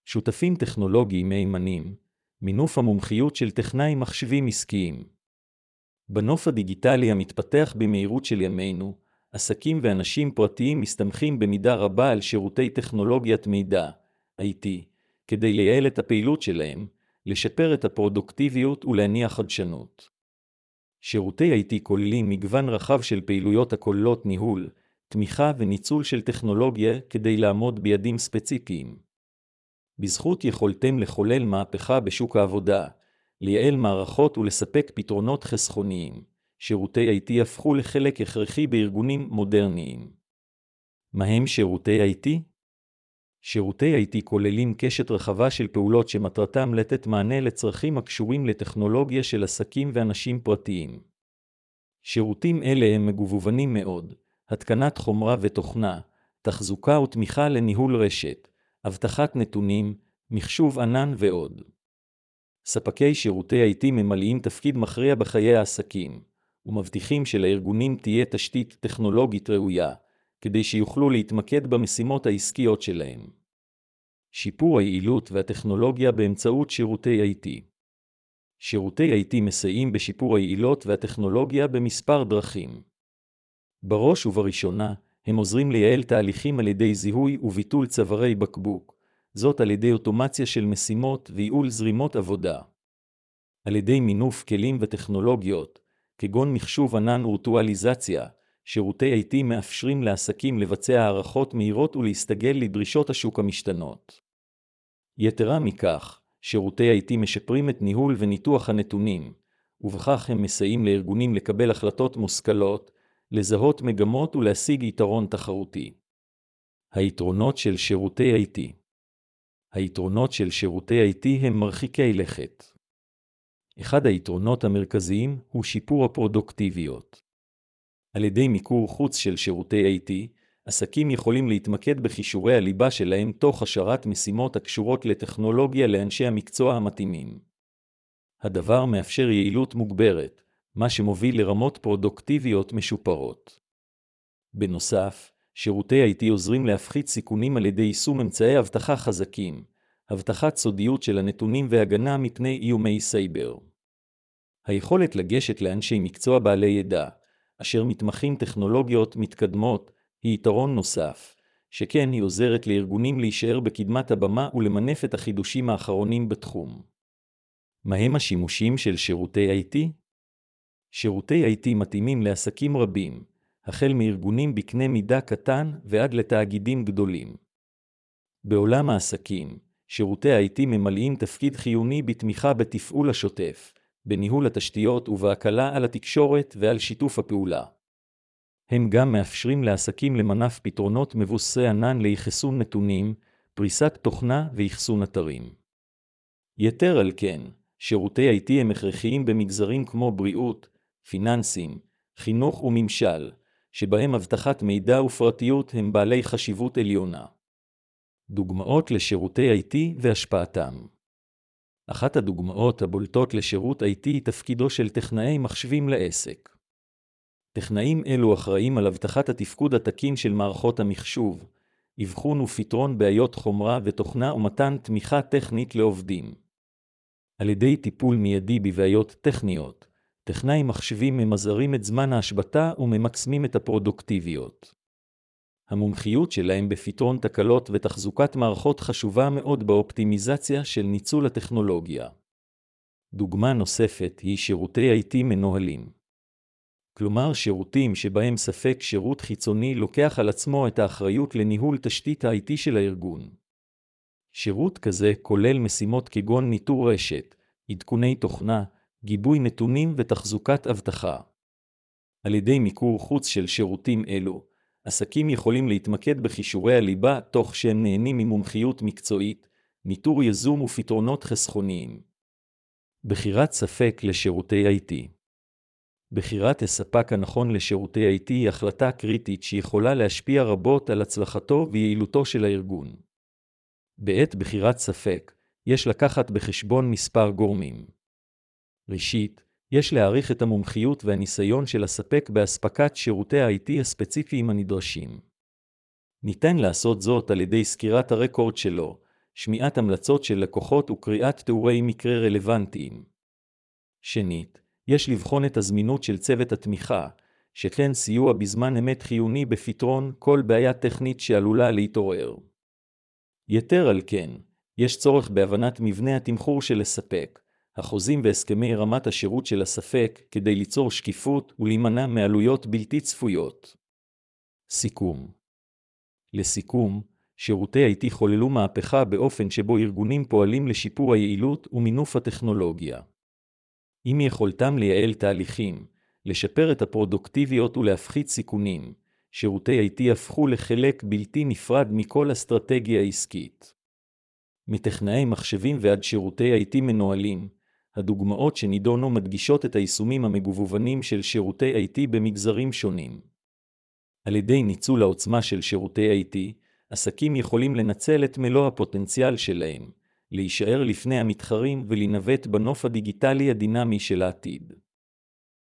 שותפים טכנולוגיים מהימנים, מינוף המומחיות של טכנאי מחשבים עסקיים. בנוף הדיגיטלי המתפתח במהירות של ימינו, עסקים ואנשים פרטיים מסתמכים במידה רבה על שירותי טכנולוגיית מידע, IT, כדי לייעל את הפעילות שלהם, לשפר את הפרודוקטיביות ולהניע חדשנות. שירותי IT כוללים מגוון רחב של פעילויות הכוללות ניהול, תמיכה וניצול של טכנולוגיה כדי לעמוד ביעדים ספציפיים. בזכות יכולתם לחולל מהפכה בשוק העבודה, לייעל מערכות ולספק פתרונות חסכוניים, שירותי IT הפכו לחלק הכרחי בארגונים מודרניים. מהם שירותי IT? שירותי IT כוללים קשת רחבה של פעולות שמטרתם לתת מענה לצרכים הקשורים לטכנולוגיה של עסקים ואנשים פרטיים. שירותים אלה הם מגוונים מאוד, התקנת חומרה ותוכנה, תחזוקה ותמיכה לניהול רשת, אבטחת נתונים, מחשוב ענן ועוד. ספקי שירותי IT ממלאים תפקיד מכריע בחיי העסקים, ומבטיחים שלארגונים תהיה תשתית טכנולוגית ראויה, כדי שיוכלו להתמקד במשימות העסקיות שלהם. שיפור היעילות והטכנולוגיה באמצעות שירותי IT. שירותי IT מסייעים בשיפור היעילות והטכנולוגיה במספר דרכים. בראש ובראשונה, הם עוזרים לייעל תהליכים על ידי זיהוי וביטול צווארי בקבוק, זאת על ידי אוטומציה של משימות וייעול זרימות עבודה. על ידי מינוף כלים וטכנולוגיות, כגון מחשוב ענן ווירטואליזציה, שירותי IT מאפשרים לעסקים לבצע הערכות מהירות ולהסתגל לדרישות השוק המשתנות. יתרה מכך, שירותי IT משפרים את ניהול וניתוח הנתונים, ובכך הם מסייעים לארגונים לקבל החלטות מושכלות, לזהות מגמות ולהשיג יתרון תחרותי. היתרונות של שירותי IT. היתרונות של שירותי IT הם מרחיקי לכת. אחד היתרונות המרכזיים הוא שיפור הפרודוקטיביות. על ידי מיקור חוץ של שירותי IT, עסקים יכולים להתמקד בכישורי הליבה שלהם תוך השארת משימות הקשורות לטכנולוגיה לאנשי המקצוע המתאימים. הדבר מאפשר יעילות מוגברת, מה שמוביל לרמות פרודוקטיביות משופרות. בנוסף, שירותי IT עוזרים להפחית סיכונים על ידי יישום אמצעי אבטחה חזקים, הבטחת סודיות של הנתונים והגנה מפני איומי סייבר. היכולת לגשת לאנשי מקצוע בעלי ידע, אשר מתמחים טכנולוגיות מתקדמות, היא יתרון נוסף, שכן היא עוזרת לארגונים להישאר בקדמת הבמה ולמנף את החידושים האחרונים בתחום. מהם השימושים של שירותי IT? שירותי IT מתאימים לעסקים רבים, החל מארגונים בקנה מידה קטן ועד לתאגידים גדולים. בעולם העסקים, שירותי IT ממלאים תפקיד חיוני בתמיכה בתפעול השוטף, בניהול התשתיות ובהקלה על התקשורת ועל שיתוף הפעולה. הם גם מאפשרים לעסקים למנף פתרונות מבוססי ענן לאחסון נתונים, פריסת תוכנה ואחסון אתרים. יתר על כן, שירותי IT הם הכרחיים במגזרים כמו בריאות, פיננסים, חינוך וממשל, שבהם אבטחת מידע ופרטיות הם בעלי חשיבות עליונה. דוגמאות לשירותי IT והשפעתם. אחת הדוגמאות הבולטות לשירות IT היא תפקידו של טכנאי מחשבים לעסק. טכנאים אלו אחראים על הבטחת התפקוד התקין של מערכות המחשוב, אבחון ופתרון בעיות חומרה ותוכנה ומתן תמיכה טכנית לעובדים. על ידי טיפול מיידי בבעיות טכניות, טכנאי מחשבים ממזערים את זמן ההשבתה וממקסמים את הפרודוקטיביות. המומחיות שלהם בפתרון תקלות ותחזוקת מערכות חשובה מאוד באופטימיזציה של ניצול הטכנולוגיה. דוגמה נוספת היא שירותי IT מנוהלים. כלומר שירותים שבהם ספק שירות חיצוני לוקח על עצמו את האחריות לניהול תשתית ה-IT של הארגון. שירות כזה כולל משימות כגון ניטור רשת, עדכוני תוכנה, גיבוי נתונים ותחזוקת אבטחה. על ידי מיקור חוץ של שירותים אלו, עסקים יכולים להתמקד בכישורי הליבה תוך שהם נהנים ממומחיות מקצועית, ניטור יזום ופתרונות חסכוניים. בחירת ספק לשירותי IT. בחירת הספק הנכון לשירותי IT היא החלטה קריטית שיכולה להשפיע רבות על הצלחתו ויעילותו של הארגון. בעת בחירת ספק, יש לקחת בחשבון מספר גורמים. ראשית, יש להעריך את המומחיות והניסיון של הספק בהספקת שירותי ה-IT הספציפיים הנדרשים. ניתן לעשות זאת על ידי סקירת הרקורד שלו, שמיעת המלצות של לקוחות וקריאת תיאורי מקרה רלוונטיים. שנית, יש לבחון את הזמינות של צוות התמיכה, שכן סיוע בזמן אמת חיוני בפתרון כל בעיה טכנית שעלולה להתעורר. יתר על כן, יש צורך בהבנת מבנה התמחור של הספק, החוזים והסכמי רמת השירות של הספק כדי ליצור שקיפות ולהימנע מעלויות בלתי צפויות. סיכום. לסיכום, שירותי IT חוללו מהפכה באופן שבו ארגונים פועלים לשיפור היעילות ומינוף הטכנולוגיה. עם יכולתם לייעל תהליכים, לשפר את הפרודוקטיביות ולהפחית סיכונים, שירותי IT הפכו לחלק בלתי נפרד מכל אסטרטגיה עסקית. מטכנאי מחשבים ועד שירותי IT מנוהלים, הדוגמאות שנידונו מדגישות את היישומים המגוונים של שירותי IT במגזרים שונים. על ידי ניצול העוצמה של שירותי IT, עסקים יכולים לנצל את מלוא הפוטנציאל שלהם, להישאר לפני המתחרים ולנווט בנוף הדיגיטלי הדינמי של העתיד.